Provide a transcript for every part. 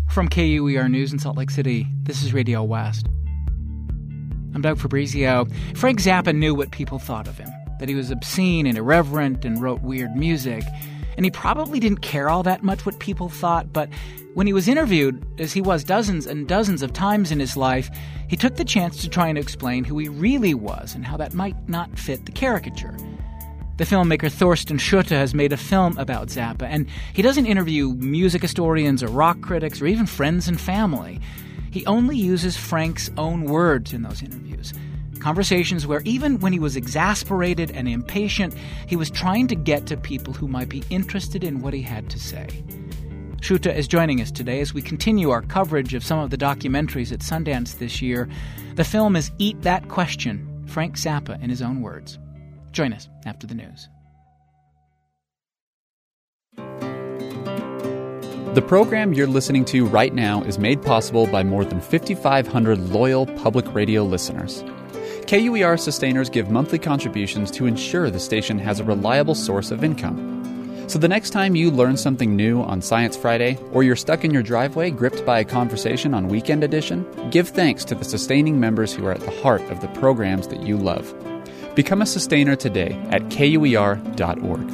From KUER News in Salt Lake City, this is Radio West. I'm Doug Fabrizio. Frank Zappa knew what people thought of him, that he was obscene and irreverent and wrote weird music. And he probably didn't care all that much what people thought, but when he was interviewed, as he was dozens and dozens of times in his life, he took the chance to try and explain who he really was and how that might not fit the caricature. The filmmaker Thorsten Schutte has made a film about Zappa, and he doesn't interview music historians or rock critics or even friends and family. He only uses Frank's own words in those interviews. Conversations where even when he was exasperated and impatient, he was trying to get to people who might be interested in what he had to say. Schutte is joining us today as we continue our coverage of some of the documentaries at Sundance this year. The film is Eat That Question, Frank Zappa in his own words. Join us after the news. The program you're listening to right now is made possible by more than 5,500 loyal public radio listeners. KUER sustainers give monthly contributions to ensure the station has a reliable source of income. So the next time you learn something new on Science Friday, or you're stuck in your driveway gripped by a conversation on Weekend Edition, give thanks to the sustaining members who are at the heart of the programs that you love. Become a sustainer today at KUER.org.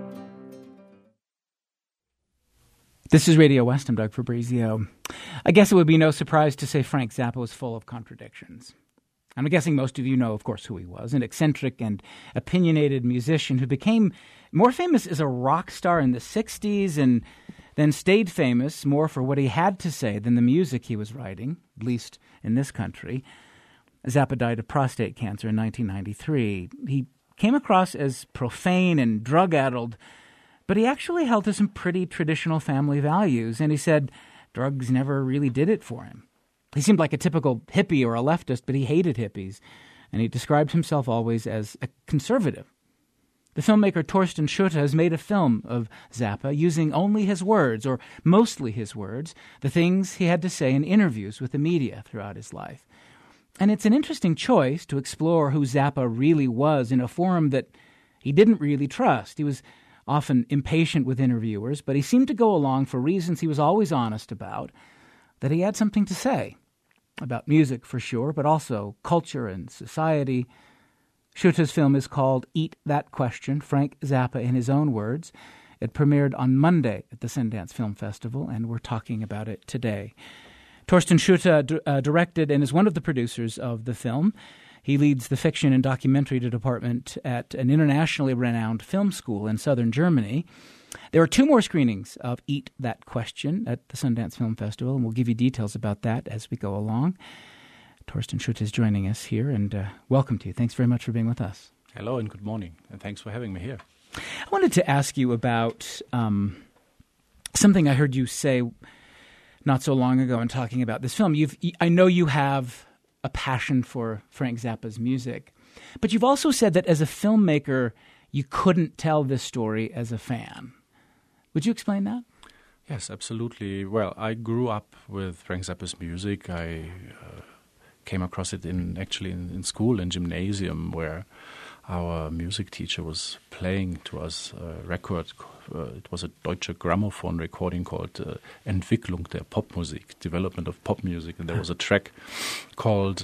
This is Radio West. I'm Doug Fabrizio. I guess it would be no surprise to say Frank Zappa was full of contradictions. I'm guessing most of you know, of course, who he was, an eccentric and opinionated musician who became more famous as a rock star in the 60s and then stayed famous more for what he had to say than the music he was writing, at least in this country. Zappa died of prostate cancer in 1993. He came across as profane and drug-addled, but he actually held to some pretty traditional family values, and he said drugs never really did it for him. He seemed like a typical hippie or a leftist, but he hated hippies, and he described himself always as a conservative. The filmmaker Thorsten Schutte has made a film of Zappa using only his words, or mostly his words, the things he had to say in interviews with the media throughout his life. And it's an interesting choice to explore who Zappa really was in a forum that he didn't really trust. He was often impatient with interviewers, but he seemed to go along for reasons he was always honest about, that he had something to say about music for sure, but also culture and society. Schutte's film is called Eat That Question, Frank Zappa in his own words. It premiered on Monday at the Sundance Film Festival, and we're talking about it today. Thorsten Schutte directed and is one of the producers of the film. He leads the fiction and documentary department at an internationally renowned film school in southern Germany. There are 2 more screenings of Eat That Question at the Sundance Film Festival, and we'll give you details about that as we go along. Thorsten Schutte is joining us here, and welcome to you. Thanks very much for being with us. Hello and good morning, and thanks for having me here. I wanted to ask you about something I heard you say not so long ago in talking about this film. I know you have a passion for Frank Zappa's music, but you've also said that as a filmmaker, you couldn't tell this story as a fan. Would you explain that? Yes, absolutely. Well, I grew up with Frank Zappa's music. I came across it in school, in gymnasium, where our music teacher was playing to us a record. It was a Deutsche Grammophon recording called Entwicklung der Popmusik, Development of Pop Music, and there was a track called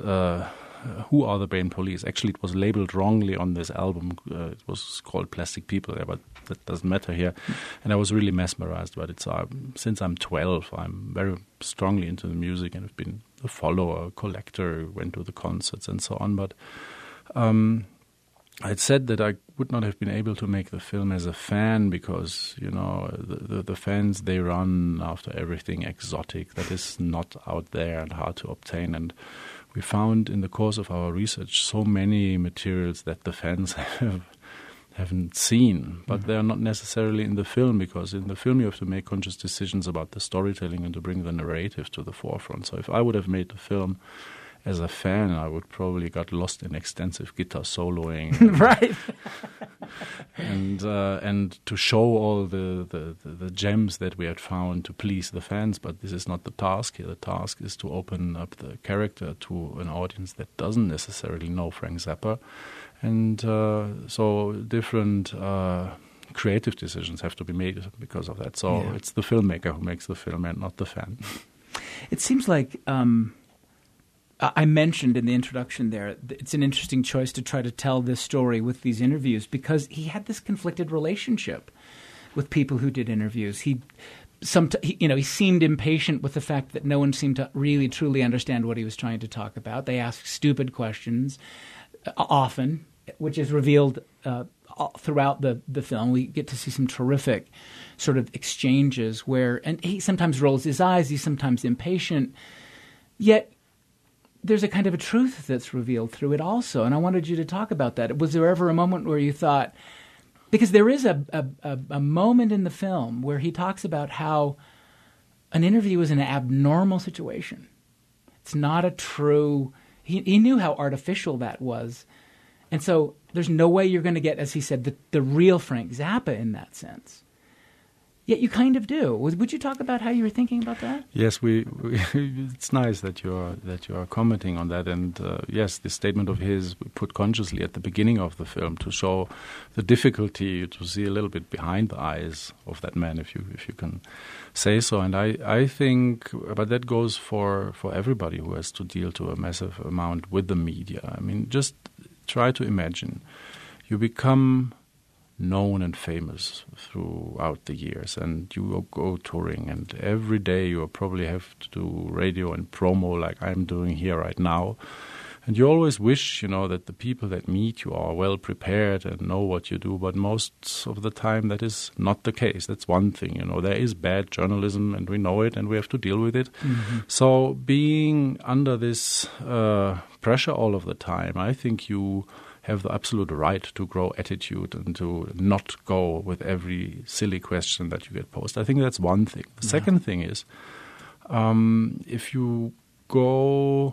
Who Are the Brain Police? Actually, it was labeled wrongly on this album. It was called Plastic People, but that doesn't matter here. And I was really mesmerized by it. So since I'm 12, I'm very strongly into the music and have been a follower, a collector, went to the concerts and so on. But I'd said that I would not have been able to make the film as a fan because, you know, the fans, they run after everything exotic that is not out there and hard to obtain. And we found in the course of our research so many materials that the fans haven't seen, but they're not necessarily in the film, because in the film you have to make conscious decisions about the storytelling and to bring the narrative to the forefront. So if I would have made the film as a fan, I would probably got lost in extensive guitar soloing, right? and to show all the gems that we had found to please the fans. But this is not the task here. The task is to open up the character to an audience that doesn't necessarily know Frank Zappa, and so different creative decisions have to be made because of that. So It's the filmmaker who makes the film and not the fan. It seems like I mentioned in the introduction there, it's an interesting choice to try to tell this story with these interviews because he had this conflicted relationship with people who did interviews. He seemed impatient with the fact that no one seemed to really truly understand what he was trying to talk about. They asked stupid questions often, which is revealed throughout the film. We get to see some terrific sort of exchanges and he sometimes rolls his eyes, he's sometimes impatient, yet there's a kind of a truth that's revealed through it also. And I wanted you to talk about that. Was there ever a moment where you thought, because there is a moment in the film where he talks about how an interview is an abnormal situation. It's not a true, he knew how artificial that was. And so there's no way you're going to get, as he said, the real Frank Zappa in that sense. Yet you kind of do. Would you talk about how you were thinking about that? Yes, it's nice that you are commenting on that. And yes, this statement of his we put consciously at the beginning of the film to show the difficulty to see a little bit behind the eyes of that man, if you can say so. And I think, but that goes for everybody who has to deal to a massive amount with the media. I mean, just try to imagine you become known and famous throughout the years, and you go touring, and every day you probably have to do radio and promo like I'm doing here right now. And you always wish, that the people that meet you are well prepared and know what you do, but most of the time that is not the case. That's one thing, there is bad journalism and we know it and we have to deal with it. Mm-hmm. So being under this pressure all of the time, I think you have the absolute right to grow attitude and to not go with every silly question that you get posed. I think that's one thing. The second thing is, if you go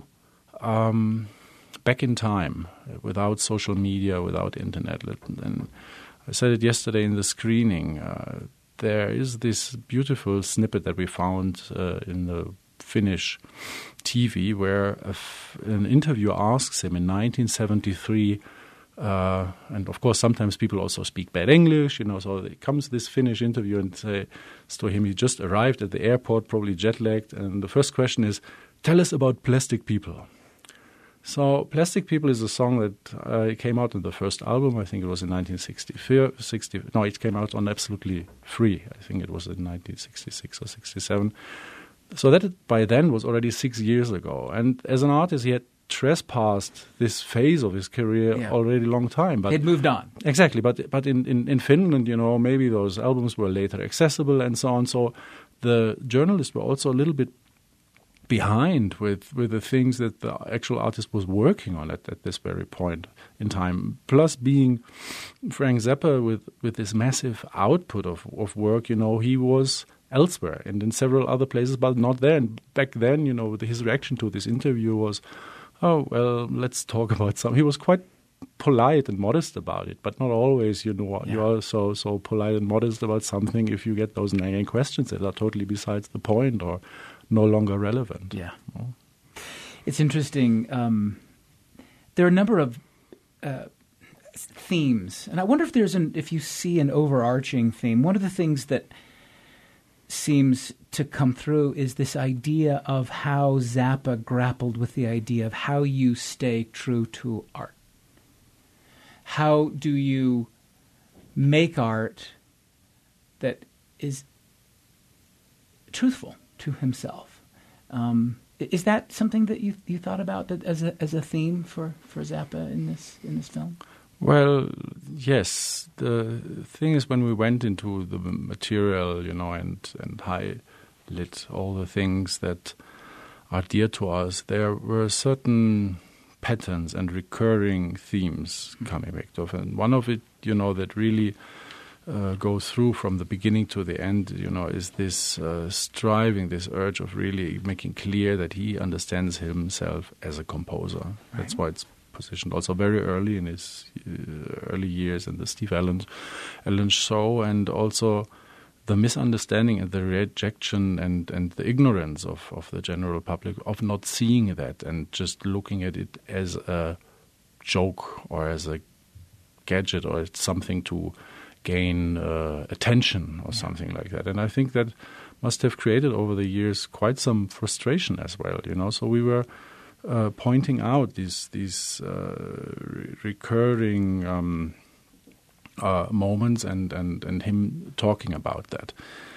back in time without social media, without internet, and I said it yesterday in the screening, there is this beautiful snippet that we found in the Finnish TV where an interviewer asks him in 1973, and of course sometimes people also speak bad English, so there comes this Finnish interviewer and says to him, he just arrived at the airport, probably jet-lagged, and the first question is, tell us about Plastic People. So Plastic People is a song that came out on the first album. I think it was in 1960. No, it came out on Absolutely Free. I think it was in 1966 or 67. So that by then was already 6 years ago. And as an artist, he had trespassed this phase of his career already a long time. But he'd moved on. Exactly. But in Finland, maybe those albums were later accessible and so on. So the journalists were also a little bit behind with the things that the actual artist was working on at this very point in time. Plus being Frank Zappa with this massive output of work, he was elsewhere and in several other places, but not there. And back then, his reaction to this interview was, oh, well, let's talk about something. He was quite polite and modest about it, but not always, you are so polite and modest about something if you get those nagging questions that are totally besides the point or no longer relevant. Yeah. Oh. It's interesting. There are a number of themes, and I wonder if you see an overarching theme. One of the things that seems to come through is this idea of how Zappa grappled with the idea of how you stay true to art. How do you make art that is truthful to himself? Is that something that you thought about as a theme for Zappa in this film? Well, yes. The thing is, when we went into the material, and highlight all the things that are dear to us, there were certain patterns and recurring themes coming back to. And one of it, that really goes through from the beginning to the end, is this striving, this urge of really making clear that he understands himself as a composer. Right. That's why it's positioned also very early in his early years in the Steve Allen show, and also the misunderstanding and the rejection and the ignorance of the general public of not seeing that and just looking at it as a joke or as a gadget or something to gain attention or something like that. And I think that must have created over the years quite some frustration as well. So we were pointing out these recurring moments and him talking about that.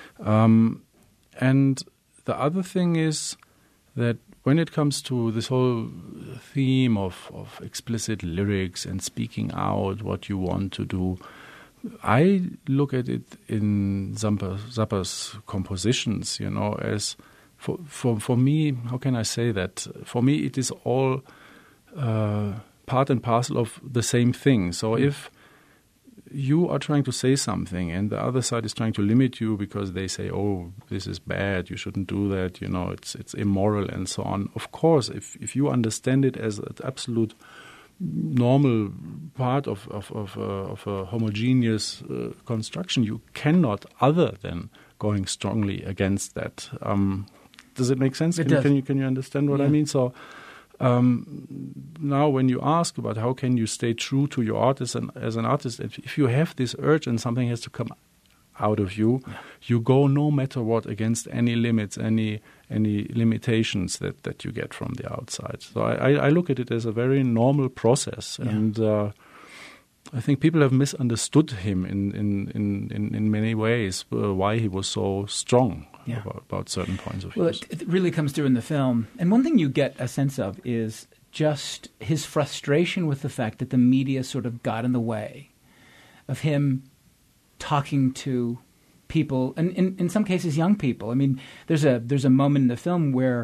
And the other thing is that when it comes to this whole theme of explicit lyrics and speaking out what you want to do, I look at it in Zappa's compositions, as for me, how can I say that? For me, it is all part and parcel of the same thing. So if you are trying to say something and the other side is trying to limit you because they say, oh, this is bad, you shouldn't do that, it's immoral and so on. Of course, if you understand it as an absolute normal part of a homogeneous construction, you cannot other than going strongly against that. Does it make sense? Can you understand what I mean? So now when you ask about how can you stay true to your art as an artist, if you have this urge and something has to come out of you, you go no matter what against any limits, any limitations that you get from the outside. So I look at it as a very normal process, and I think people have misunderstood him in many ways, why he was so strong about certain points of view. Well, it really comes through in the film. And one thing you get a sense of is just his frustration with the fact that the media sort of got in the way of him talking to people, and in some cases young people. I mean, there's a moment in the film where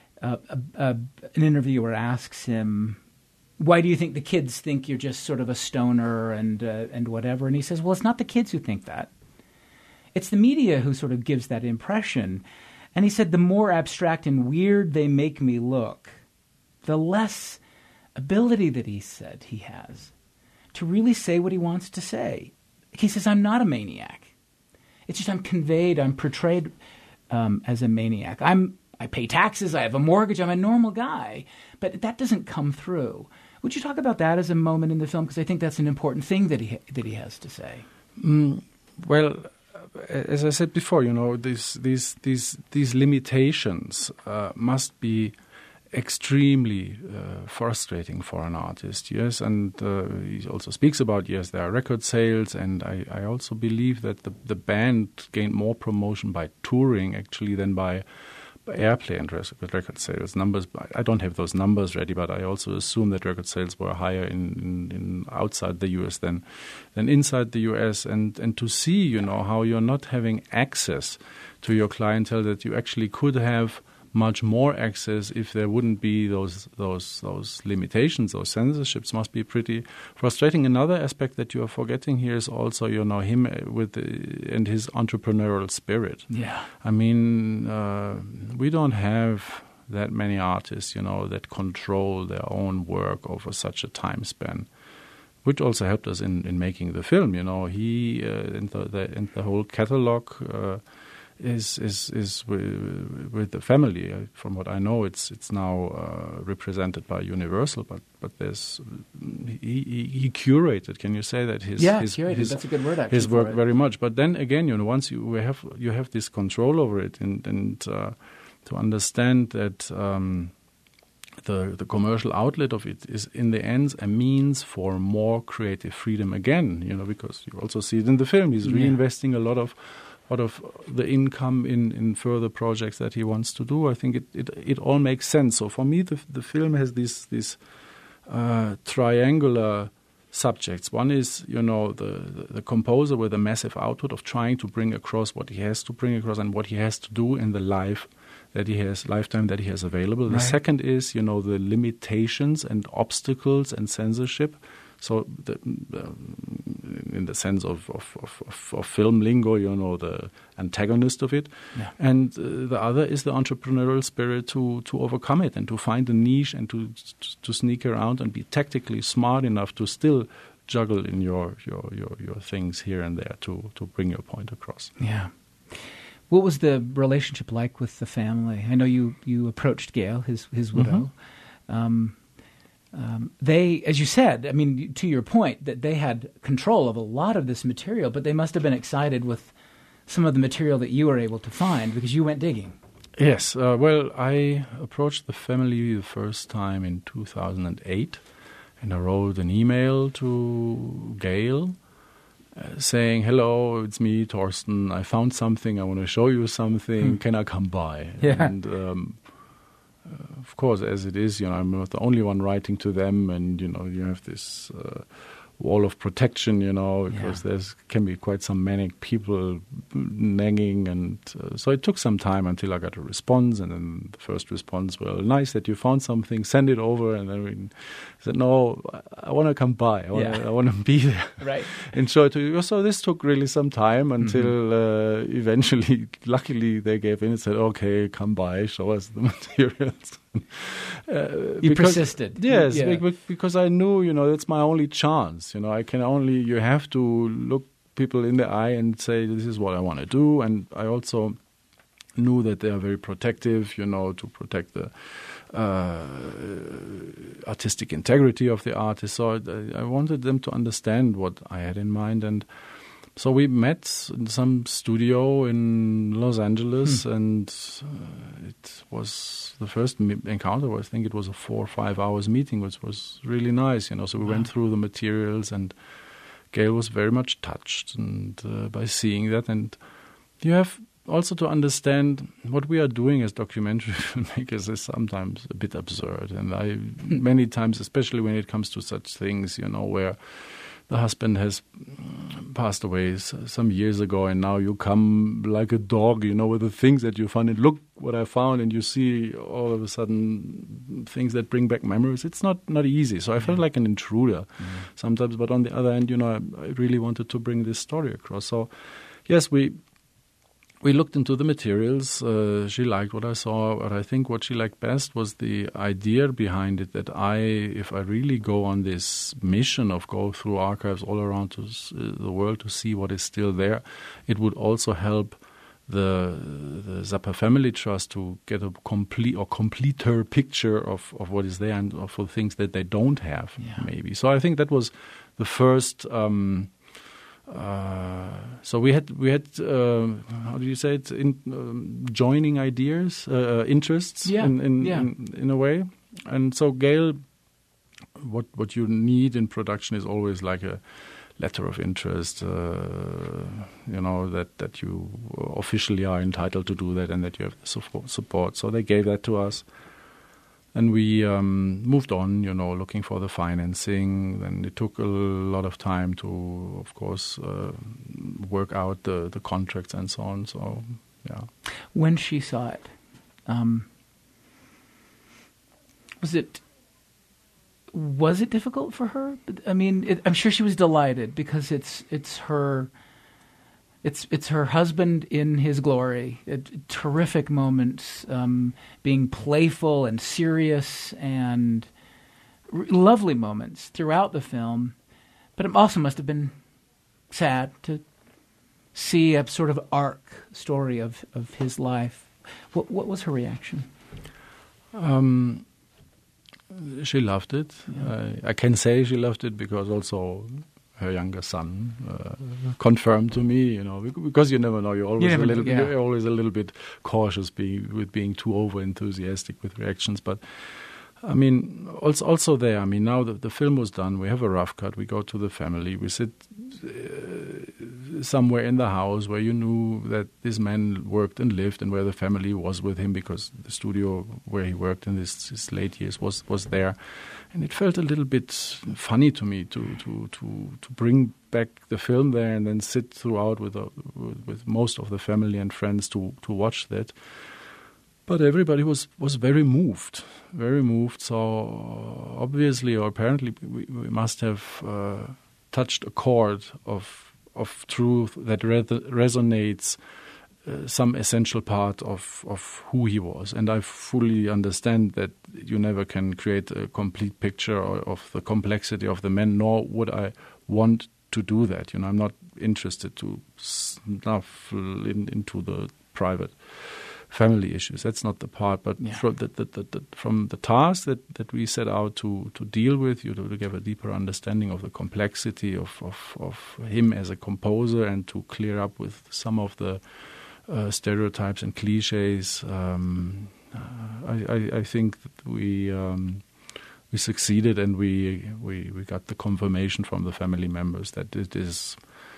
an interviewer asks him, why do you think the kids think you're just sort of a stoner and whatever? And he says, well, it's not the kids who think that. It's the media who sort of gives that impression. And he said, the more abstract and weird they make me look, the less ability that he said he has to really say what he wants to say. He says, I'm not a maniac. It's just I'm portrayed as a maniac. I pay taxes, I have a mortgage, I'm a normal guy. But that doesn't come through. Would you talk about that as a moment in the film? Because I think that's an important thing that he has to say. Well, as I said before, these limitations must be extremely frustrating for an artist, yes, and he also speaks about, yes, there are record sales, and I also believe that the band gained more promotion by touring actually than by airplay and record sales numbers. I don't have those numbers ready, but I also assume that record sales were higher in outside the US than inside the US, and to see, how you're not having access to your clientele, that you actually could have much more access if there wouldn't be those limitations, those censorships, must be pretty frustrating. Another aspect that you are forgetting here is also, him and his entrepreneurial spirit. Yeah. I mean, we don't have that many artists, that control their own work over such a time span, which also helped us in making the film. He in the whole catalog. Is with the family. From what I know, it's now represented by Universal, but there's he curated. Can you say that curated? That's a good word. Actually, his work very much. But then again, once you have this control over it, and to understand that the commercial outlet of it is in the end a means for more creative freedom again. Because you also see it in the film. He's reinvesting a lot of the income in further projects that he wants to do. I think it all makes sense. So for me, the film has these triangular subjects. One is, the composer with a massive output of trying to bring across what he has to bring across and what he has to do in the lifetime that he has available. Right. The second is, the limitations and obstacles and censorship. So, in the sense of film lingo, the antagonist of it, and the other is the entrepreneurial spirit to overcome it and to find a niche and to sneak around and be tactically smart enough to still juggle in your things here and there to bring your point across. Yeah. What was the relationship like with the family? I know you approached Gail, his widow. Mm-hmm. They, as you said, I mean, to your point, that they had control of a lot of this material, but they must have been excited with some of the material that you were able to find because you went digging. Yes. Well, I approached the family the first time in 2008, and I wrote an email to Gail saying, "Hello, it's me, Torsten. I found something. I want to show you something. Can I come by?" Yeah. And of course, as it is, I'm not the only one writing to them, and you have this wall of protection, because can be quite some manic people nagging, and so it took some time until I got a response, and then the first response, "Well, nice that you found something, send it over," and then I said, "No, I want to come by, I want to be there." Right. And so this took really some time until eventually, luckily, they gave in and said, "Okay, come by, show us the materials." You persisted. Yes, Yeah. because I knew, that's my only chance. You have to look people in the eye and say, this is what I want to do. And I also knew that they are very protective, to protect the artistic integrity of the artist. So I wanted them to understand what I had in mind. And so we met in some studio in Los Angeles, and it was the first encounter. I think it was a 4 or 5 hours meeting, which was really nice. So we went through the materials, and Gail was very much touched and by seeing that. And you have also to understand what we are doing as documentary filmmakers is sometimes a bit absurd. And many times, especially when it comes to such things, where the husband has passed away some years ago, and now you come like a dog, with the things that you found, and look what I found, and you see all of a sudden things that bring back memories. It's not easy. So I felt like an intruder sometimes, but on the other hand, I really wanted to bring this story across. So yes, we looked into the materials. She liked what I saw, but I think what she liked best was the idea behind it, that if I really go on this mission of go through archives all around the world to see what is still there, it would also help the Zappa Family Trust to get a completer picture of what is there and of the things that they don't have, maybe. So I think that was the first... so we had how do you say it, joining ideas, interests in a way. And so Gail, what you need in production is always like a letter of interest, that you officially are entitled to do that and that you have the support. So they gave that to us. And we moved on, looking for the financing. Then it took a lot of time to, of course, work out the contracts and so on. So, yeah. When she saw it, was it difficult for her? I mean, I'm sure she was delighted because it's her husband in his glory. Terrific moments, being playful and serious, and lovely moments throughout the film. But it also must have been sad to see a sort of arc story of his life. What was her reaction? She loved it. Yeah. I can say she loved it because also her younger son confirmed to me, because you never know. You're always a little bit cautious with being too over enthusiastic with reactions. But I mean, also there. I mean, now the film was done. We have a rough cut. We go to the family. We sit somewhere in the house where you knew that this man worked and lived, and where the family was with him because the studio where he worked in his late years was there. And it felt a little bit funny to me to bring back the film there and then sit throughout with most of the family and friends to watch that. But everybody was very moved, very moved. So obviously or apparently we must have touched a chord of truth that resonates some essential part of who he was. And I fully understand that you never can create a complete picture of the complexity of the man, nor would I want to do that. I'm not interested to snuff into the private family issues. That's not the part, but from the task that we set out to deal with, to give a deeper understanding of the complexity of him as a composer, and to clear up with some of the stereotypes and cliches. I think that we succeeded, and we got the confirmation from the family members that it is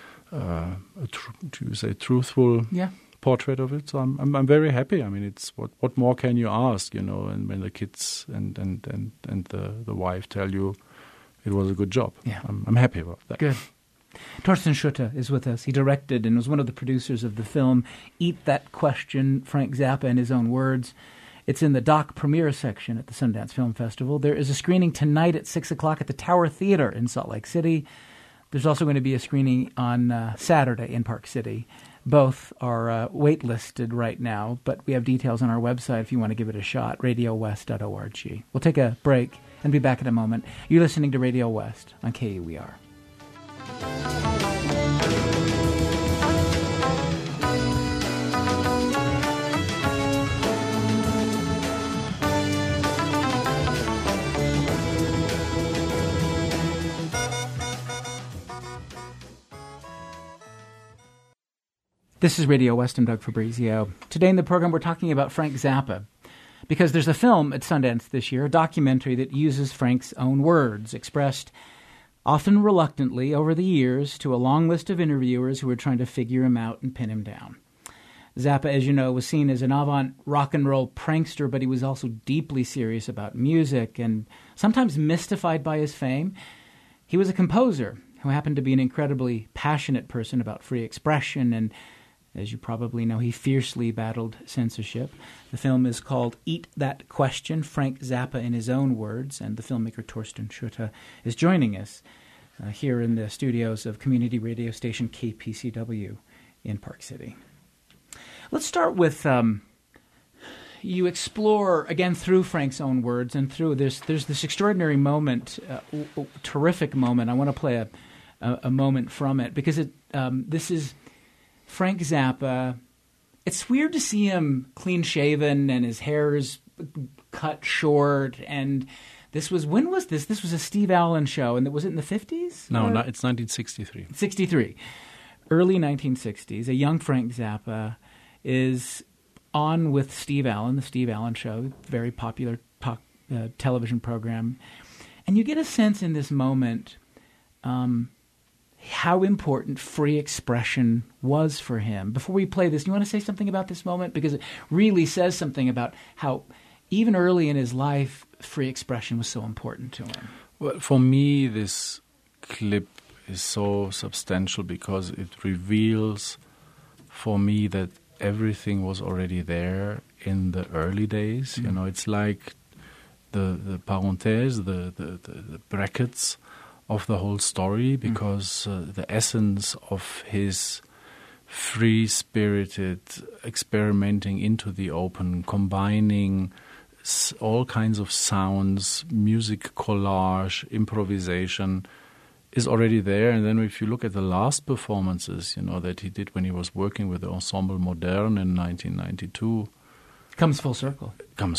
truthful portrait of it. So I'm very happy. I mean, it's what more can you ask, And when the kids and the wife tell you it was a good job, I'm happy about that. Good. Torsten Schutte is with us. He directed and was one of the producers of the film Eat That Question, Frank Zappa in his own words. It's in the doc premiere section at the Sundance Film Festival. There is a screening tonight at 6 o'clock at the Tower Theater in Salt Lake City. There's also going to be a screening on Saturday in Park City. Both are waitlisted right now, but we have details on our website if you want to give it a shot, radiowest.org. We'll take a break and be back in a moment. You're listening to Radio West on KUER. This is Radio West. I'm Doug Fabrizio. Today in the program, we're talking about Frank Zappa, because there's a film at Sundance this year, a documentary that uses Frank's own words, expressed often reluctantly over the years to a long list of interviewers who were trying to figure him out and pin him down. Zappa, as you know, was seen as an avant rock and roll prankster, but he was also deeply serious about music and sometimes mystified by his fame. He was a composer who happened to be an incredibly passionate person about free expression, and as you probably know, he fiercely battled censorship. The film is called Eat That Question, Frank Zappa in his own words, and the filmmaker Torsten Schutte is joining us here in the studios of community radio station KPCW in Park City. Let's start with, you explore, again, through Frank's own words and through there's this extraordinary moment, terrific moment. I want to play a moment from it, because this is Frank Zappa. It's weird to see him clean-shaven and his hair is cut short. And when was this? This was a Steve Allen show, and was it in the 50s? No, it's 1963. 63. Early 1960s. A young Frank Zappa is on with Steve Allen, the Steve Allen Show, very popular television program. And you get a sense in this moment how important free expression was for him. Before we play this, do you want to say something about this moment? Because it really says something about how, even early in his life, free expression was so important to him. Well, for me, this clip is so substantial because it reveals for me that everything was already there in the early days. Mm-hmm. It's like the parenthèse, the brackets of the whole story, because the essence of his free-spirited experimenting into the open, combining all kinds of sounds, music collage, improvisation, is already there. And then if you look at the last performances, that he did when he was working with the Ensemble Moderne in 1992, comes full circle.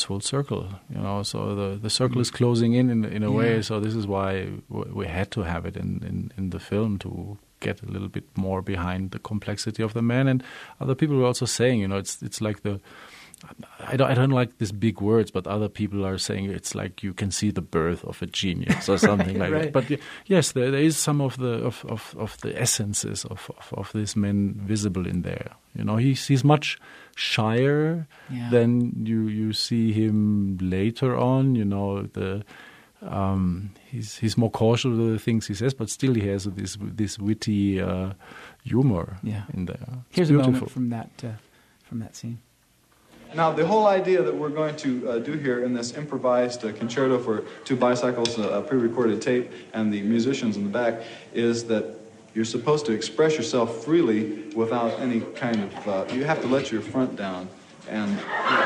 So the circle is closing in a way. So this is why we had to have it in the film, to get a little bit more behind the complexity of the man. And other people were also saying, it's like I don't like these big words, but other people are saying it's like you can see the birth of a genius or something like that. But yes, there is some of the essences of this man visible in there. He's much shyer than you see him later on. He's more cautious of the things he says, but still he has this witty humor in there. Here's a moment from that scene. Now, the whole idea that we're going to do here in this improvised concerto for two bicycles, a pre-recorded tape, and the musicians in the back, is that you're supposed to express yourself freely without any kind of... you have to let your front down. And...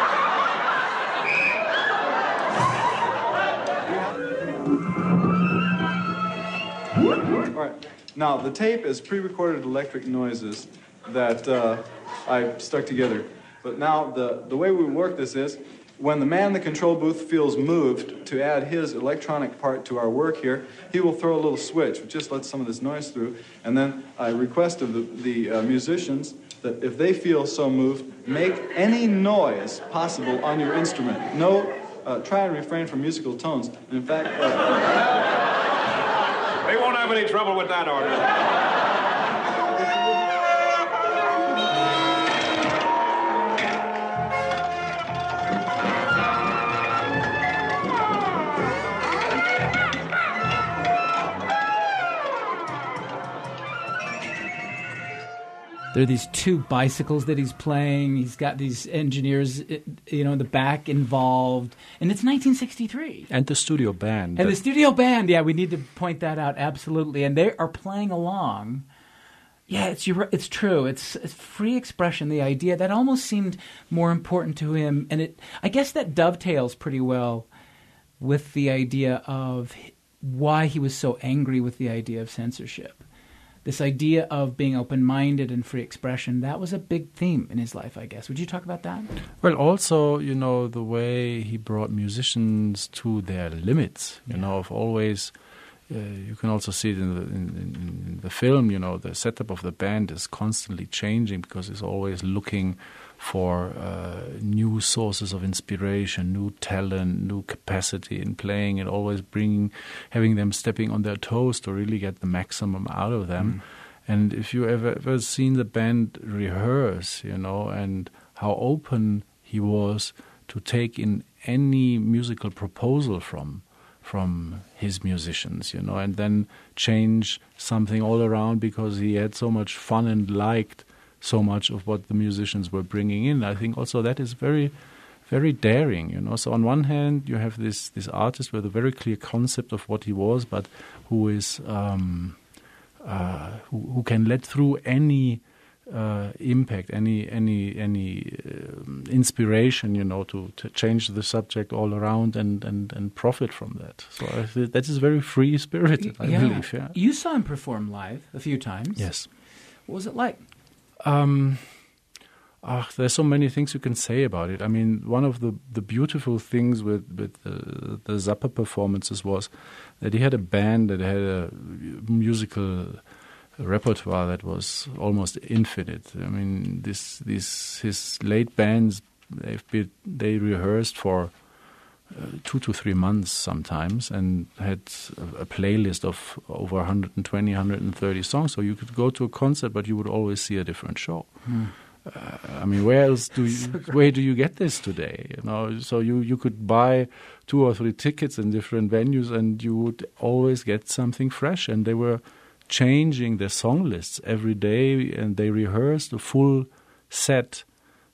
All right. Now, the tape is pre-recorded electric noises that I stuck together. But now the way we work this is, when the man in the control booth feels moved to add his electronic part to our work here, he will throw a little switch, which just lets some of this noise through. And then I request of the musicians that if they feel so moved, make any noise possible on your instrument. No, try and refrain from musical tones. And in fact... They won't have any trouble with that order. There are these two bicycles that he's playing. He's got these engineers, in the back involved. And it's 1963. And the studio band. And the studio band, yeah, we need to point that out, absolutely. And they are playing along. Yeah, it's true. It's free expression, the idea. That almost seemed more important to him. And I guess that dovetails pretty well with the idea of why he was so angry with the idea of censorship. This idea of being open-minded and free expression, that was a big theme in his life, I guess. Would you talk about that? Well, also, the way he brought musicians to their limits, of always, you can also see it in the film, the setup of the band is constantly changing because he's always looking for new sources of inspiration, new talent, new capacity in playing, and always having them stepping on their toes to really get the maximum out of them. And if you ever seen the band rehearse, and how open he was to take in any musical proposal from his musicians, and then change something all around because he had so much fun and liked so much of what the musicians were bringing in. I think also that is very, very daring, So on one hand, you have this artist with a very clear concept of what he was, but who is who can let through any impact, any inspiration, to change the subject all around and profit from that. So I think that is very free spirited, I believe. Yeah. You saw him perform live a few times. Yes. What was it like? There's so many things you can say about it. I mean, one of the beautiful things with the Zappa performances was that he had a band that had a musical repertoire that was almost infinite. I mean, his late bands, they rehearsed for 2 to 3 months sometimes and had a playlist of over 120, 130 songs. So you could go to a concert, but you would always see a different show. I mean, where do you get this today? So you could buy 2 or 3 tickets in different venues, and you would always get something fresh. And they were changing their song lists every day, and they rehearsed a full set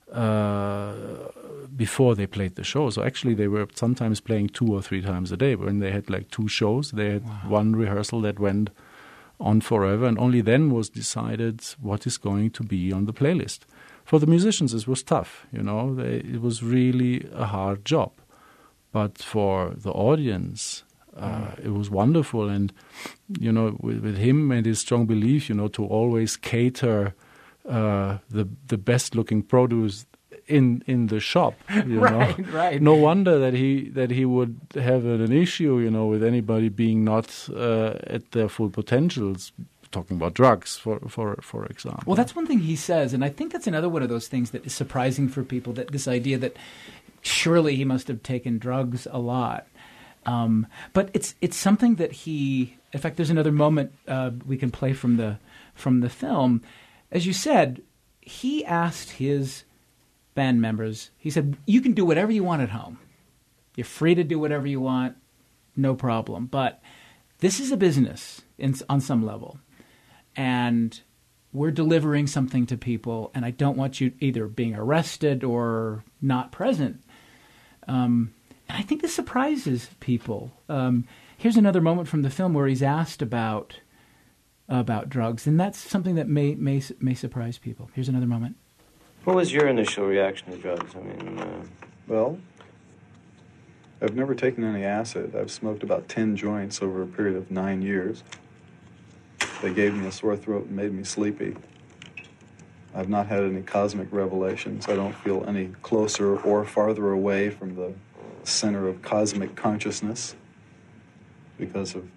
before they played the show. So actually they were sometimes playing 2 or 3 times a day. When they had like 2 shows, they had one rehearsal that went on forever, and only then was decided what is going to be on the playlist. For the musicians, it was tough, it was really a hard job. But for the audience, it was wonderful. And, with him and his strong belief, to always cater the best-looking produce in the shop, Right. No wonder that he would have an issue, with anybody being not at their full potentials. Talking about drugs, for example. Well, that's one thing he says, and I think that's another one of those things that is surprising for people. That this idea that surely he must have taken drugs a lot, but it's something that he. In fact, there's another moment we can play from the film. As you said, he asked his band members, he said, you can do whatever you want at home. You're free to do whatever you want, no problem. But this is a business on some level. And we're delivering something to people, and I don't want you either being arrested or not present. And I think this surprises people. Here's another moment from the film where he's asked about drugs, and that's something that may surprise people. Here's another moment. What was your initial reaction to drugs? I mean, Well, I've never taken any acid. I've smoked about 10 joints over a period of 9 years. They gave me a sore throat and made me sleepy. I've not had any cosmic revelations. I don't feel any closer or farther away from the center of cosmic consciousness because of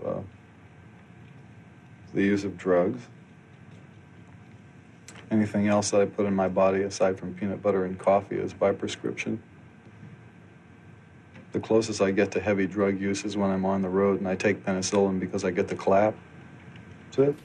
the use of drugs. Anything else that I put in my body aside from peanut butter and coffee is by prescription. The closest I get to heavy drug use is when I'm on the road and I take penicillin because I get the clap. That's it.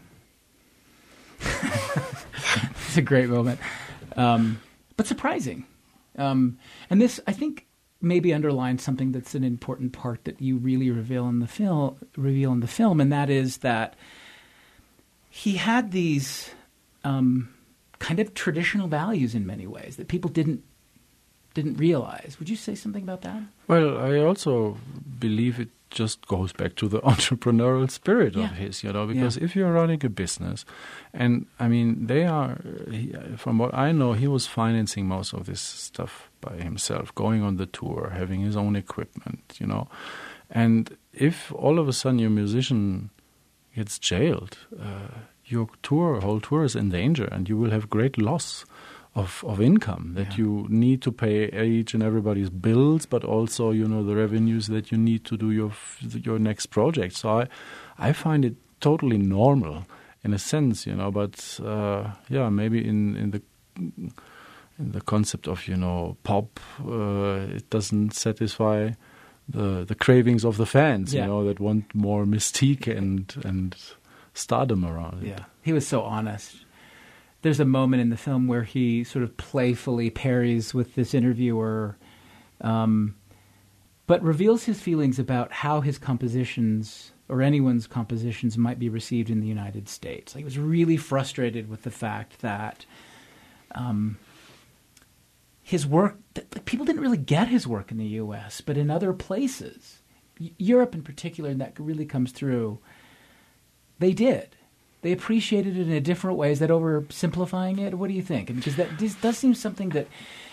It's a great moment, but surprising. And this, I think, maybe underlines something that's an important part that you really reveal in the film, and that is that he had these kind of traditional values in many ways that people didn't realize. Would you say something about that? Well, I also believe it just goes back to the entrepreneurial spirit of his, because if you're running a business, and I mean, from what I know, he was financing most of this stuff by himself, going on the tour, having his own equipment, and if all of a sudden your musician gets jailed, your whole tour is in danger, and you will have great loss of income that you need to pay each and everybody's bills, but also, the revenues that you need to do your next project. So I find it totally normal in a sense, but maybe in the concept of, pop, it doesn't satisfy the cravings of the fans, that want more mystique and stardom around it. Yeah, he was so honest. There's a moment in the film where he sort of playfully parries with this interviewer, but reveals his feelings about how his compositions or anyone's compositions might be received in the United States. Like, he was really frustrated with the fact that his work, people didn't really get his work in the U.S., but in other places, Europe in particular, and that really comes through, they did. They appreciated it in a different way. Is that oversimplifying it? What do you think? Because this does seem something that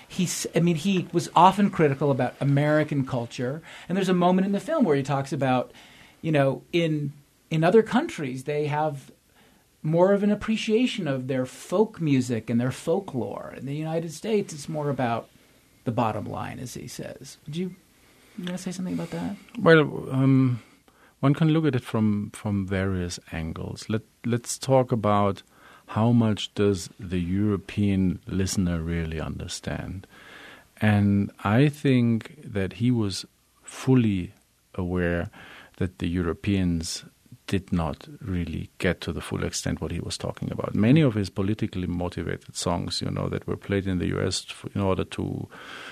he was often critical about American culture. And there's a moment in the film where he talks about, in other countries, they have more of an appreciation of their folk music and their folklore. In the United States, it's more about the bottom line, as he says. Would you want to say something about that? Well, one can look at it from various angles. Let's talk about how much does the European listener really understand. And I think that he was fully aware that the Europeans did not really get to the full extent what he was talking about. Many of his politically motivated songs, that were played in the U.S. in order to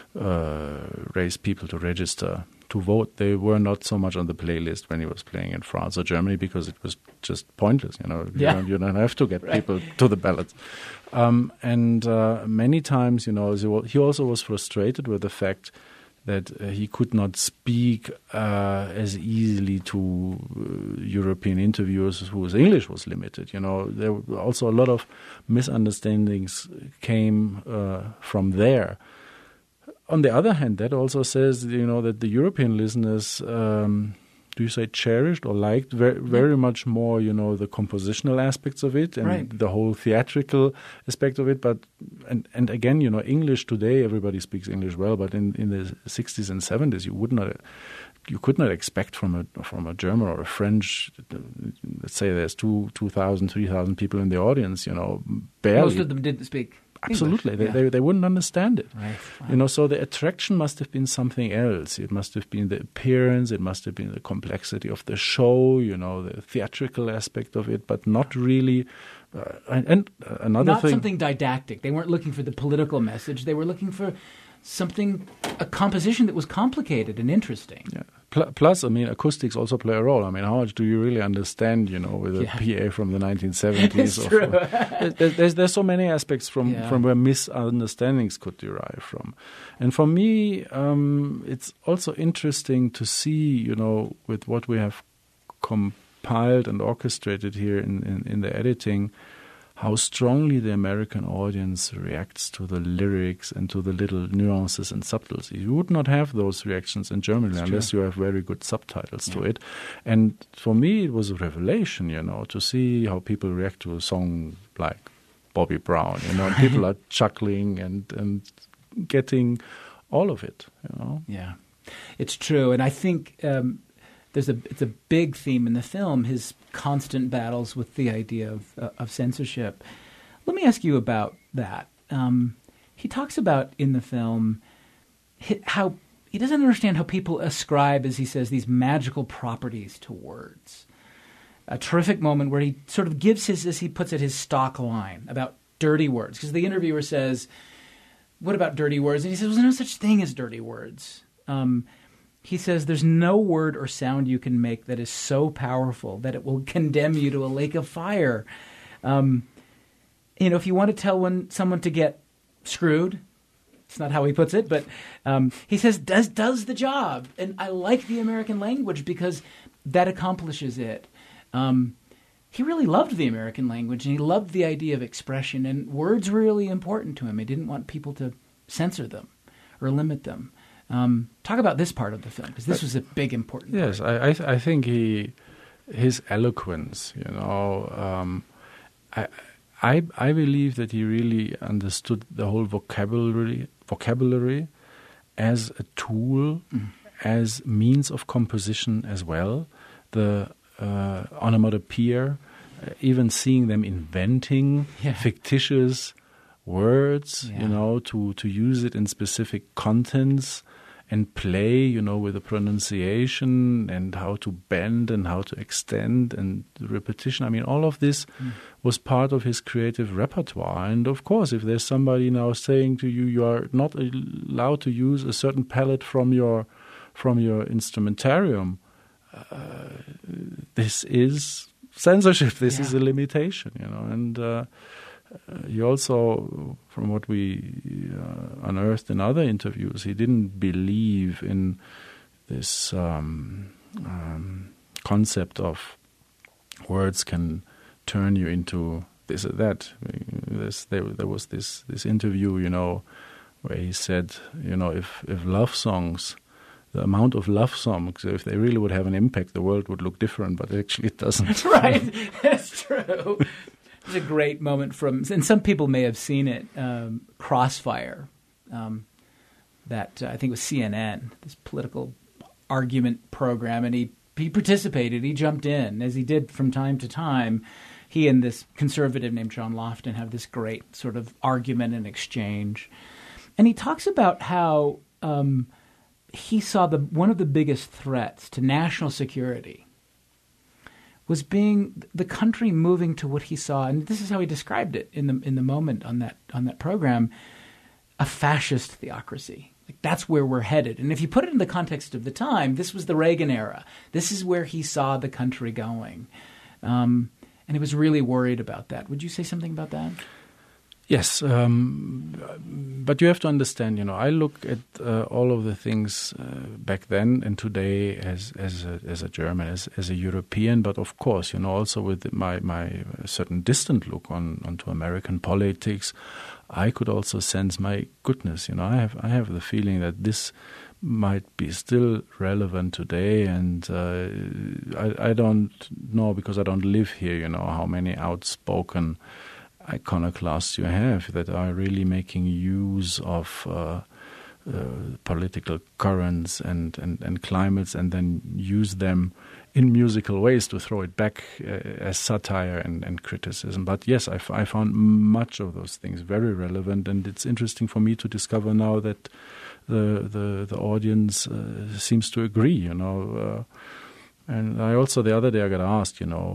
raise people to register to vote, they were not so much on the playlist when he was playing in France or Germany because it was just pointless. You don't have to get people to the ballots. And many times, he also was frustrated with the fact that he could not speak as easily to European interviewers whose English was limited. There were also a lot of misunderstandings came from there. On the other hand, that also says, that the European listeners, do you say cherished or liked very much more, the compositional aspects of it and the whole theatrical aspect of it. But and again, English today, everybody speaks English well, but in the 60s and 70s, you could not expect from a German or a French, let's say there's 2,000, 3,000 people in the audience, barely. Most of them didn't speak Absolutely. They wouldn't understand it. Right. Wow. So the attraction must have been something else. It must have been the appearance. It must have been the complexity of the show, the theatrical aspect of it, but not really. And another thing. Not something didactic. They weren't looking for the political message. They were looking for a composition that was complicated and interesting. Yeah. Plus, acoustics also play a role. How much do you really understand, with a PA from the 1970s? It's true. There's so many aspects from where misunderstandings could derive from. And for me, it's also interesting to see, with what we have compiled and orchestrated here in the editing, how strongly the American audience reacts to the lyrics and to the little nuances and subtleties. You would not have those reactions in Germany unless you have very good subtitles to it. And for me, it was a revelation, to see how people react to a song like Bobby Brown, you know, and people are chuckling and getting all of it, you know. Yeah, it's true. And I think it's a big theme in the film, his constant battles with the idea of censorship. Let me ask you about that. He talks about in the film how he doesn't understand how people ascribe, as he says, these magical properties to words. A terrific moment where he sort of gives his, as he puts it, his stock line about dirty words. Because the interviewer says, what about dirty words? And he says, well, there's no such thing as dirty words. He says, there's no word or sound you can make that is so powerful that it will condemn you to a lake of fire. If you want to tell someone to get screwed, it's not how he puts it, but he says, does the job. And I like the American language because that accomplishes it. He really loved the American language, and he loved the idea of expression, and words were really important to him. He didn't want people to censor them or limit them. Talk about this part of the film, because this was a big, important part. Yes, I think his eloquence, I believe that he really understood the whole vocabulary as a tool, as means of composition as well. The onomatopoeia, even seeing them inventing fictitious words, to use it in specific contents and play, with the pronunciation and how to bend and how to extend and repetition. I mean, all of this was part of his creative repertoire. And of course, if there's somebody now saying to you, you are not allowed to use a certain palette from your instrumentarium, this is censorship. This is a limitation, and he also, from what we unearthed in other interviews, he didn't believe in this concept of words can turn you into this or that. There was this interview, where he said, if love songs, the amount of love songs, if they really would have an impact, the world would look different, but actually it doesn't. Right, that's true. It's a great moment and some people may have seen it, Crossfire, that I think was CNN, this political argument program, and he participated, he jumped in, as he did from time to time. He and this conservative named John Lofton have this great sort of argument and exchange. And he talks about how he saw one of the biggest threats to national security was being the country moving to what he saw, and this is how he described it in the moment on that program, a fascist theocracy. Like, that's where we're headed. And if you put it in the context of the time, this was the Reagan era. This is where he saw the country going, and he was really worried about that. Would you say something about that? Yes, but you have to understand, I look at all of the things back then and today as a German, as a European, but of course, also with my certain distant look onto American politics, I could also sense, my goodness, I have the feeling that this might be still relevant today, and I don't know, because I don't live here, how many outspoken iconoclasts you have that are really making use of political currents and climates, and then use them in musical ways to throw it back as satire and criticism. But yes, I found much of those things very relevant, and it's interesting for me to discover now that the audience seems to agree, And I also, the other day, I got asked,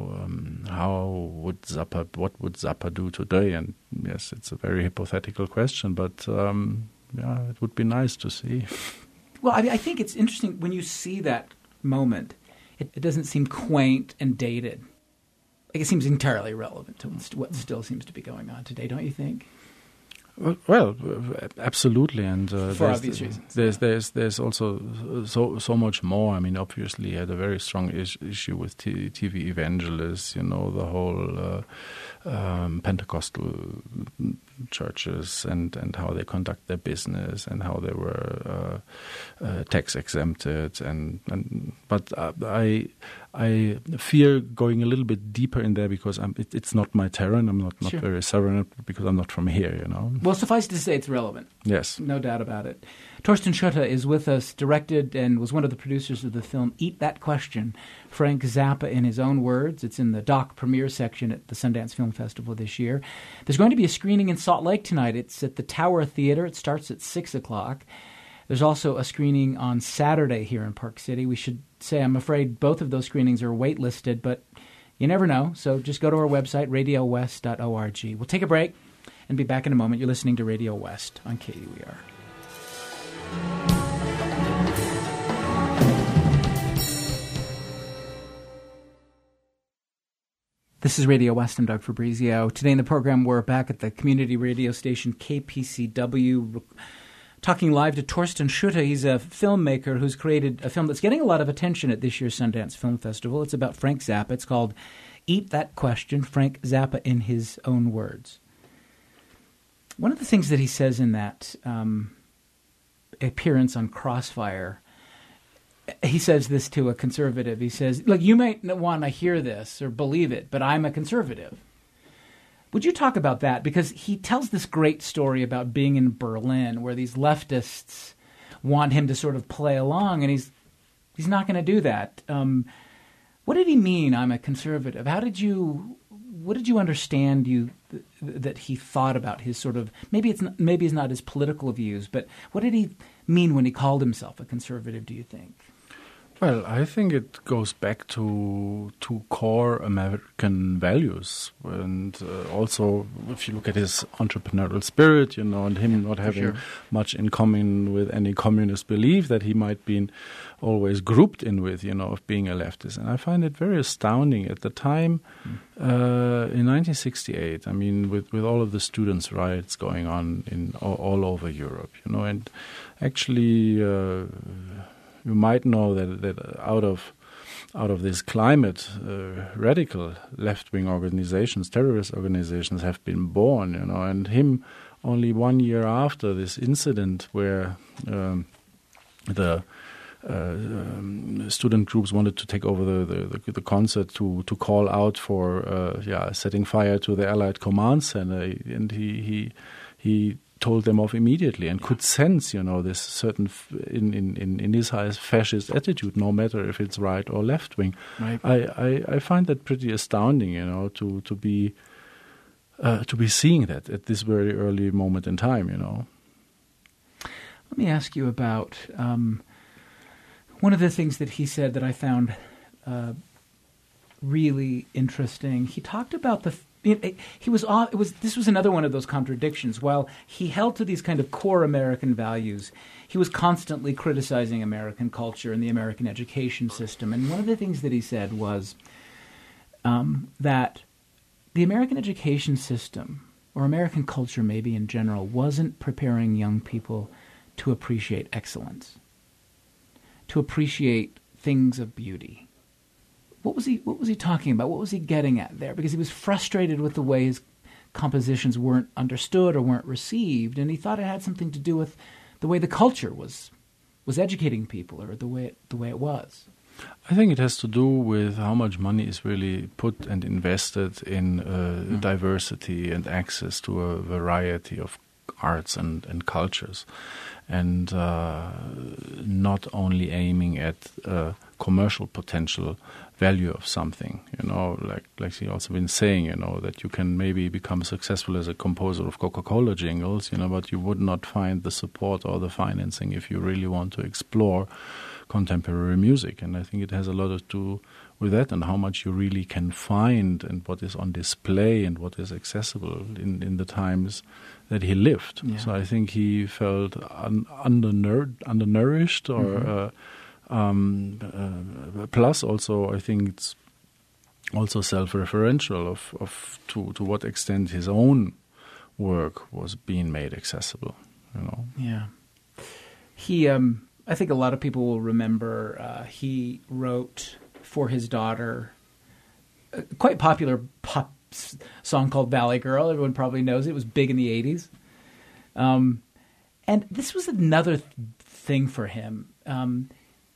what would Zappa do today? And yes, it's a very hypothetical question, but it would be nice to see. Well, I think it's interesting when you see that moment. It doesn't seem quaint and dated. Like, it seems entirely relevant to what still seems to be going on today, don't you think? Well, absolutely, and for obvious reasons. There's also so much more. I mean, obviously, he had a very strong issue with TV evangelists. The whole Pentecostal churches and how they conduct their business and how they were tax exempted. But I fear going a little bit deeper in there because it's not my terrain. I'm not Sure. very thorough because I'm not from here, you know. Well, suffice to say it's relevant. Yes. No doubt about it. Torsten Schutte is with us, directed and was one of the producers of the film Eat That Question, Frank Zappa in his own words. It's in the doc premiere section at the Sundance Film Festival this year. There's going to be a screening in Salt Lake tonight. It's at the Tower Theater. It starts at 6 o'clock. There's also a screening on Saturday here in Park City. We should say, I'm afraid both of those screenings are waitlisted, but you never know. So just go to our website, radiowest.org. We'll take a break and be back in a moment. You're listening to Radio West on KUER. This is Radio West. I'm Doug Fabrizio. Today in the program, we're back at the community radio station KPCW, talking live to Torsten Schutte. He's a filmmaker who's created a film that's getting a lot of attention at this year's Sundance Film Festival. It's about Frank Zappa. It's called Eat That Question, Frank Zappa in his own words. One of the things that he says in that appearance on Crossfire, he says this to a conservative. He says, look, you might want to hear this or believe it, but I'm a conservative. Would you talk about that? Because he tells this great story about being in Berlin where these leftists want him to sort of play along, and he's not going to do that. What did he mean, I'm a conservative? What did you understand that he thought about his sort of, maybe it's not his political views, but what did he mean when he called himself a conservative, do you think? Well, I think it goes back to core American values, and also if you look at his entrepreneurial spirit, you know, and him not having much in common with any communist belief that he might be always grouped in with, you know, of being a leftist. And I find it very astounding at the time, in 1968. I mean, with all of the students' riots going on in all over Europe, you know, and actually. You might know that out of this climate, radical left-wing organizations, terrorist organizations have been born, you know, and him only 1 year after this incident where the student groups wanted to take over the concert to call out for setting fire to the Allied Command Center, and he told them off immediately and could sense, you know, this certain in his eyes fascist attitude, no matter if it's right or left wing. Right. I find that pretty astounding, you know, to be seeing that at this very early moment in time, you know. Let me ask you about one of the things that he said that I found really interesting. He talked about this was another one of those contradictions. While he held to these kind of core American values, he was constantly criticizing American culture and the American education system. And one of the things that he said was that the American education system, or American culture maybe in general, wasn't preparing young people to appreciate excellence, to appreciate things of beauty. What was he talking about? What was he getting at there? Because he was frustrated with the way his compositions weren't understood or weren't received, and he thought it had something to do with the way the culture was educating people, or the way it was. I think it has to do with how much money is really put and invested in diversity and access to a variety of arts and cultures, and not only aiming at commercial potential value of something, you know, like he also been saying, you know, that you can maybe become successful as a composer of Coca-Cola jingles, you know, but you would not find the support or the financing if you really want to explore contemporary music. And I think it has a lot to do with that, and how much you really can find, and what is on display and what is accessible in the times that he lived. Yeah. So I think he felt undernourished, or plus also I think it's also self-referential of to what extent his own work was being made accessible, you know. Yeah. He I think a lot of people will remember he wrote for his daughter a quite popular pop song called Valley Girl. Everyone probably knows it. It was big in the 80s. And this was another thing for him.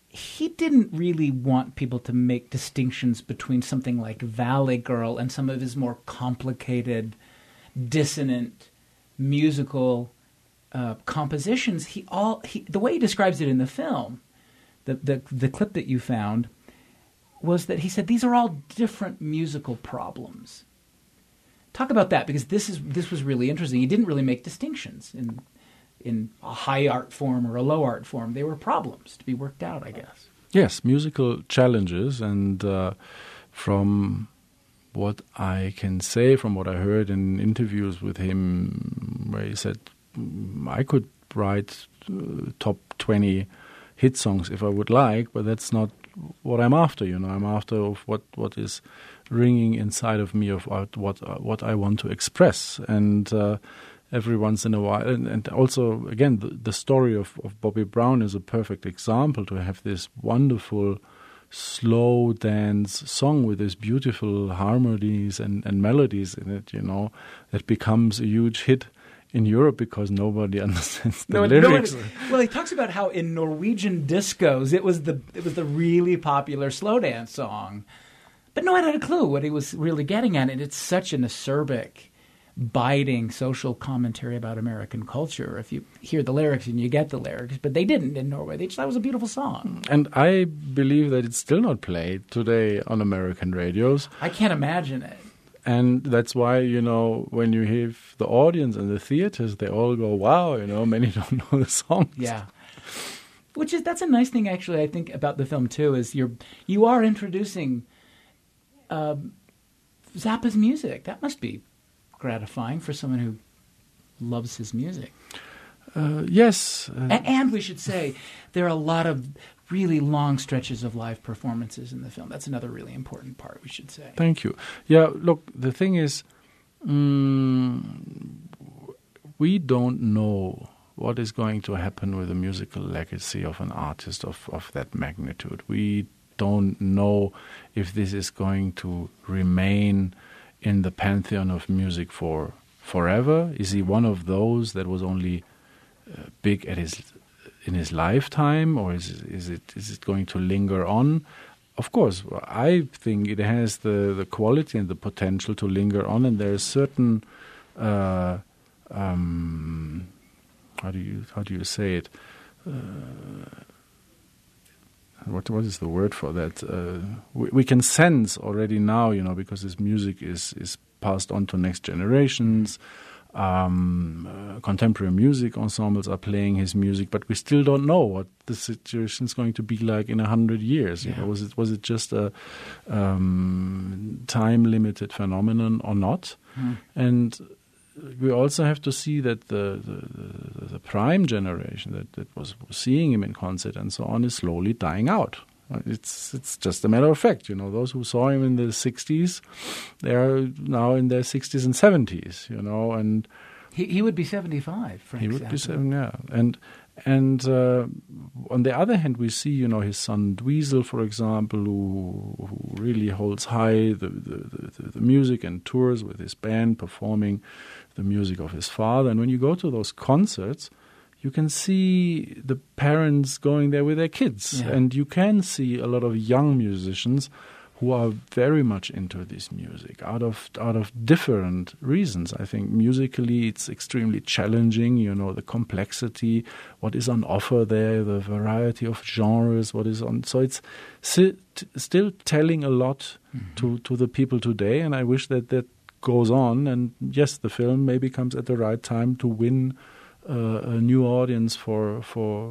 he didn't really want people to make distinctions between something like Valley Girl and some of his more complicated, dissonant musical compositions. The way he describes it in the film, the clip that you found, was that he said these are all different musical problems. Talk about that, because this was really interesting. He didn't really make distinctions in a high art form or a low art form. They were problems to be worked out, I guess. Yes, musical challenges, and from what I can say, from what I heard in interviews with him, where he said, I could write top 20 hit songs if I would like, but that's not what I'm after. I'm after of what is ringing inside of me, of what I want to express. And every once in a while, and also, again, the story of Bobby Brown is a perfect example, to have this wonderful slow dance song with these beautiful harmonies and melodies in it, that becomes a huge hit in Europe because nobody understands the lyrics. Well, he talks about how in Norwegian discos it was the really popular slow dance song, but no one had a clue what he was really getting at. And it's such an acerbic, biting social commentary about American culture. If you hear the lyrics and you get the lyrics, but they didn't in Norway. They just thought it was a beautiful song. And I believe that it's still not played today on American radios. I can't imagine it. And that's why, when you hear the audience in the theaters, they all go, wow, many don't know the songs. Yeah. That's a nice thing, actually, I think, about the film, too, is you are introducing Zappa's music. That must be gratifying for someone who loves his music. Yes. And we should say there are a lot of really long stretches of live performances in the film. That's another really important part, we should say. Thank you. Yeah, look, the thing is, we don't know what is going to happen with the musical legacy of an artist of that magnitude. We don't know if this is going to remain in the pantheon of music for forever. Is he one of those that was only big in his lifetime, or is it going to linger on? Of course, I think it has the quality and the potential to linger on, and there is certain how do you say it? What is the word for that? We can sense already now, because this music is passed on to next generations. Contemporary music ensembles are playing his music, but we still don't know what the situation is going to be like in 100 years. Yeah. Was it just a time-limited phenomenon or not? And we also have to see that the prime generation that was seeing him in concert and so on is slowly dying out. It's just a matter of fact. Those who saw him in the 60s, they are now in their 60s and 70s, and he would be 75, for example. He would be 7, yeah. And on the other hand, we see, his son Dweezil, for example, who really holds high the music and tours with his band, performing the music of his father. And when you go to those concerts, you can see the parents going there with their kids. Yeah. And you can see a lot of young musicians who are very much into this music out of different reasons. I think musically it's extremely challenging, the complexity, what is on offer there, the variety of genres, what is on. So it's still telling a lot to the people today, and I wish that goes on. And yes, the film maybe comes at the right time to win a new audience for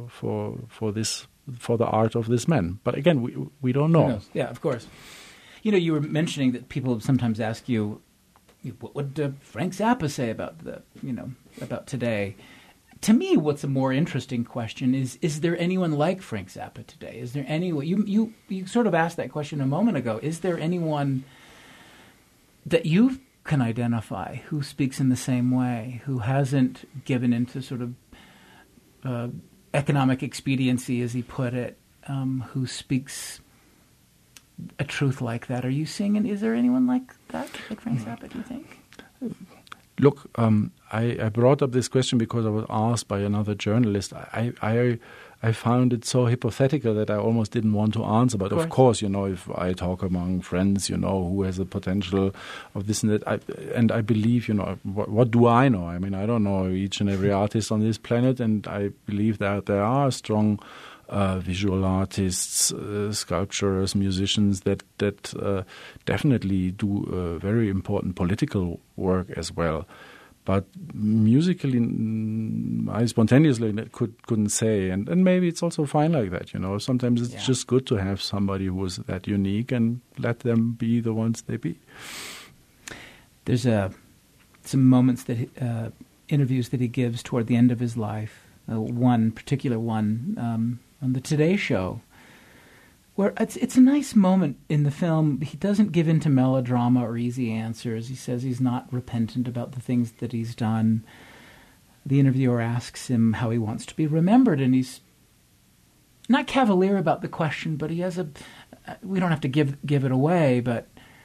the art of this man. But again, we don't know. Who knows? Yeah, of course. You were mentioning that people sometimes ask you, what would Frank Zappa say about about today? To me, what's a more interesting question is there anyone like Frank Zappa today? Is there anyone? You sort of asked that question a moment ago. Is there anyone that you can identify who speaks in the same way, who hasn't given into sort of economic expediency, as he put it, who speaks a truth like that? Are you seeing? And is there anyone like that, like Frank Zappa? Do you think? Look, I brought up this question because I was asked by another journalist. I found it so hypothetical that I almost didn't want to answer. But of course, if I talk among friends, who has the potential of this and that, and I believe, what do I know? I mean, I don't know each and every artist on this planet, and I believe that there are strong visual artists, sculptors, musicians that definitely do very important political work as well. But musically, I spontaneously couldn't say, and maybe it's also fine like that. Sometimes it's just good to have somebody who is that unique and let them be the ones they be. There's some moments that interviews that he gives toward the end of his life. One particular one on the Today Show, where it's a nice moment in the film. He doesn't give in to melodrama or easy answers. He says he's not repentant about the things that he's done. The interviewer asks him how he wants to be remembered, and he's not cavalier about the question, but he has we don't have to give it away, but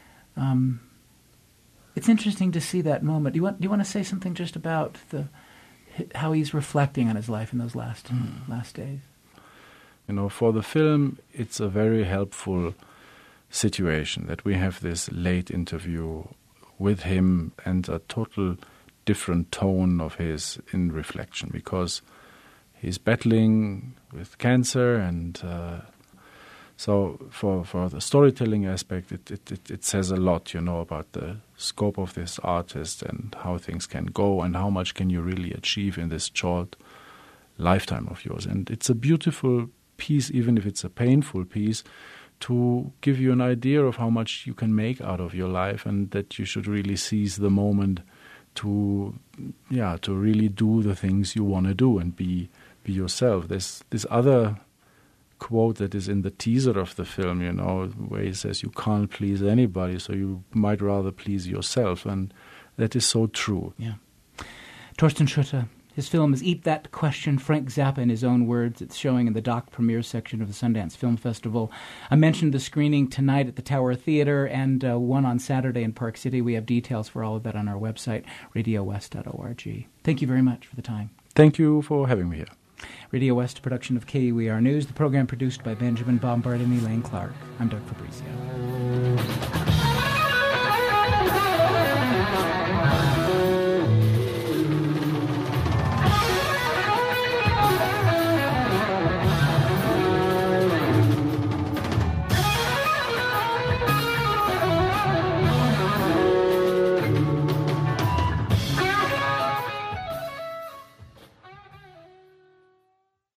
it's interesting to see that moment. Do you want to say something just about how he's reflecting on his life in those last days? For the film, it's a very helpful situation that we have this late interview with him and a total different tone of his in reflection, because he's battling with cancer, and so for the storytelling aspect, it says a lot, about the scope of this artist and how things can go and how much can you really achieve in this short lifetime of yours. And it's a beautiful piece, even if it's a painful piece, to give you an idea of how much you can make out of your life, and that you should really seize the moment to really do the things you want to do and be yourself. There's this other quote that is in the teaser of the film, where he says you can't please anybody, so you might rather please yourself, and that is so true. Yeah. Thorsten Schutte. His film is Eat That Question, Frank Zappa in his own words. It's showing in the doc premiere section of the Sundance Film Festival. I mentioned the screening tonight at the Tower Theater and one on Saturday in Park City. We have details for all of that on our website, radiowest.org. Thank you very much for the time. Thank you for having me here. Radio West, a production of KUER News. The program produced by Benjamin Bombard and Elaine Clark. I'm Doug Fabrizio.